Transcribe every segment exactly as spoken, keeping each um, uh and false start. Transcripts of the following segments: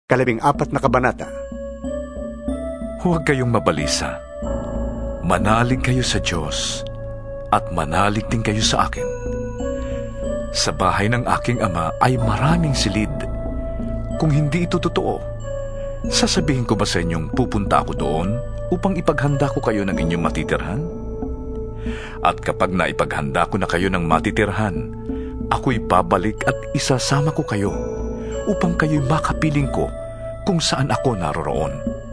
kalabing apat na kabanata. Huwag kayong mabalisa. Manalig kayo sa Diyos at manalig din kayo sa akin. Sa bahay ng aking ama ay maraming silid. Kung hindi ito totoo, sasabihin ko ba sa inyong pupunta ako doon upang ipaghanda ko kayo ng inyong matitirhan? At kapag naipaghanda ko na kayo ng matitirhan, ako'y babalik at isasama ko kayo upang kayo'y makapiling ko kung saan ako naroroon.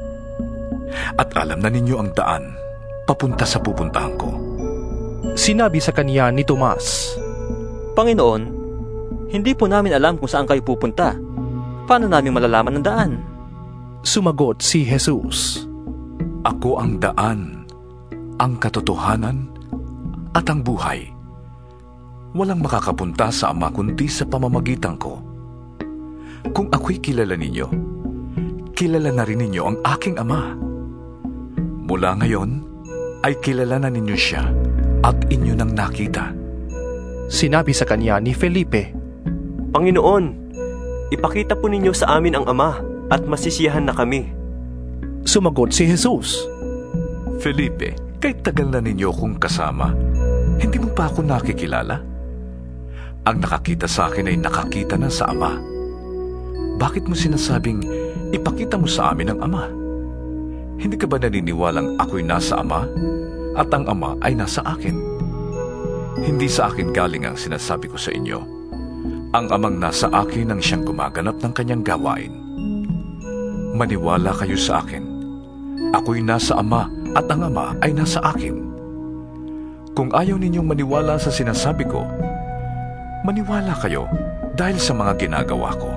At alam na ninyo ang daan papunta sa pupuntahan ko. Sinabi sa kanya ni Tomas, Panginoon, hindi po namin alam kung saan kayo pupunta. Paano namin malalaman ang daan? Sumagot si Jesus, Ako ang daan, ang katotohanan, at ang buhay. Walang makakapunta sa Ama kundi sa pamamagitan ko. Kung ako'y kilala ninyo, kilala na rin ninyo ang aking Ama. Mula ngayon, ay kilala na ninyo siya at inyo nang nakita. Sinabi sa kanya ni Felipe, Panginoon, ipakita po ninyo sa amin ang Ama at masisiyahan na kami. Sumagot si Jesus, Felipe, kahit tagal na ninyo kong kasama, hindi mo pa ako nakikilala? Ang nakakita sa akin ay nakakita na sa Ama. Bakit mo sinasabing, ipakita mo sa amin ang Ama? Hindi ka ba naniniwalang ako'y nasa Ama at ang Ama ay nasa akin? Hindi sa akin galing ang sinasabi ko sa inyo. Ang Amang nasa akin ang siyang gumaganap ng kanyang gawain. Maniwala kayo sa akin. Ako'y nasa Ama at ang Ama ay nasa akin. Kung ayaw ninyong maniwala sa sinasabi ko, maniwala kayo dahil sa mga ginagawa ko.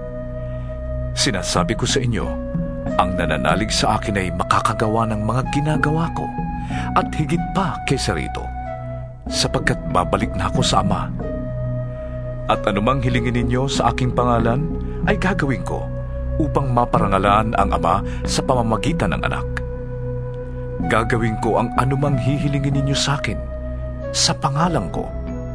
Sinasabi ko sa inyo, ang nananalig sa akin ay makakagawa ng mga ginagawa ko at higit pa kaysa rito, sapagkat babalik na ako sa Ama. At anumang hilingin ninyo sa aking pangalan ay gagawin ko upang maparangalan ang Ama sa pamamagitan ng Anak. Gagawin ko ang anumang hihilingin ninyo sa akin sa pangalan ko.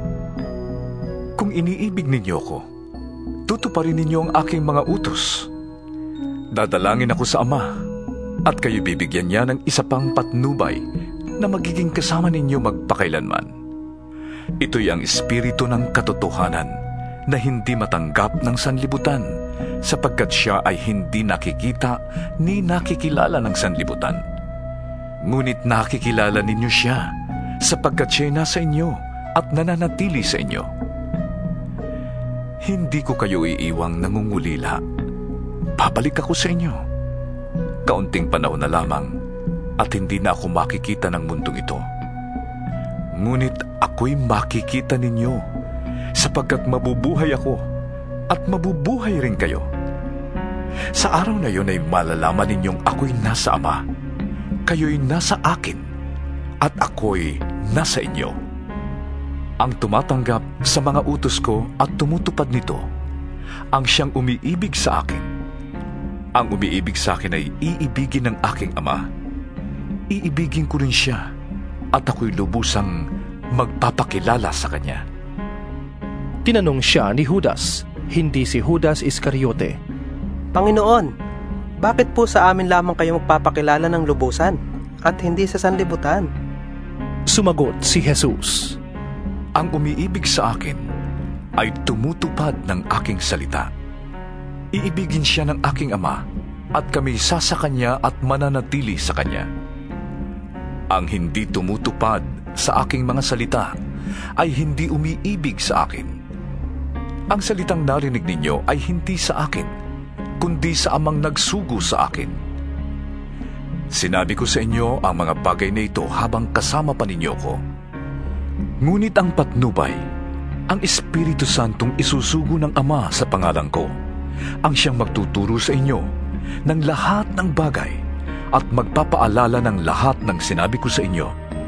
Kung iniibig ninyo ko, tutuparin ninyo ang aking mga utos. Dadalangin ako sa Ama, at kayo bibigyan niya ng isa pang patnubay na magiging kasama ninyo magpakailanman. Ito'y ang espiritu ng katotohanan na hindi matanggap ng sanlibutan, sapagkat siya ay hindi nakikita ni nakikilala ng sanlibutan. Ngunit nakikilala ninyo siya, sapagkat siya'y nasa inyo at nananatili sa inyo. Hindi ko kayo iiwang nangungulila. Babalik ako sa inyo. Kaunting panahon na lamang at hindi na ako makikita ng mundong ito. Ngunit ako'y makikita ninyo, sapagkat mabubuhay ako at mabubuhay rin kayo. Sa araw na yun ay malalaman ninyong ako'y nasa Ama, kayo'y nasa akin, at ako'y nasa inyo. Ang tumatanggap sa mga utos ko at tumutupad nito, ang siyang umiibig sa akin. Ang umiibig sa akin ay iibigin ng aking Ama. Iibigin ko rin siya, at ako'y lubusang magpapakilala sa kanya. Tinanong siya ni Judas, hindi si Judas Iscariote, Panginoon, bakit po sa amin lamang kayo magpapakilala ng lubusan at hindi sa sanlibutan? Sumagot si Jesus, Ang umiibig sa akin ay tumutupad ng aking salita. Iibigin siya ng aking Ama, at kami isa sa kanya at mananatili sa kanya. Ang hindi tumutupad sa aking mga salita ay hindi umiibig sa akin. Ang salitang narinig ninyo ay hindi sa akin, kundi sa Amang nagsugo sa akin. Sinabi ko sa inyo ang mga bagay na ito habang kasama pa ninyo ko. Ngunit ang patnubay, ang Espiritu Santong isusugo ng Ama sa pangalan ko, ang siyang magtuturo sa inyo ng lahat ng bagay at magpapaalala ng lahat ng sinabi ko sa inyo.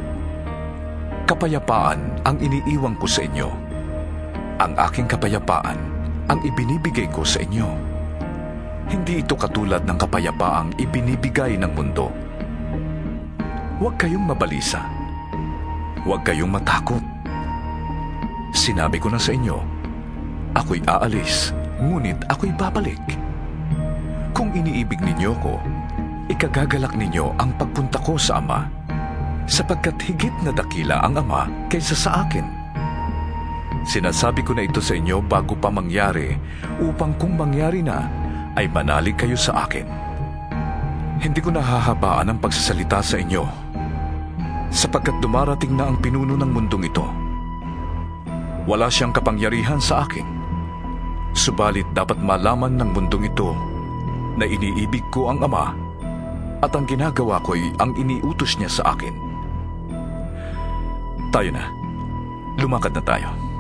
Kapayapaan ang iniiwan ko sa inyo. Ang aking kapayapaan ang ibinibigay ko sa inyo. Hindi ito katulad ng kapayapaang ibinibigay ng mundo. Huwag kayong mabalisa. Huwag kayong matakot. Sinabi ko na sa inyo, ako'y aalis, ngunit ako'y babalik. Kung iniibig ninyo ko, ikagagalak ninyo ang pagpunta ko sa Ama, sapagkat higit na dakila ang Ama kaysa sa akin. Sinasabi ko na ito sa inyo bago pa mangyari, upang kung mangyari na, ay manalig kayo sa akin. Hindi ko nahahabaan ang pagsasalita sa inyo, sapagkat dumarating na ang pinuno ng mundong ito. Wala siyang kapangyarihan sa akin, subalit dapat malaman ng mundong ito na iniibig ko ang Ama, at ang ginagawa ko'y ang iniutos niya sa akin. Tayo na, lumakad na tayo.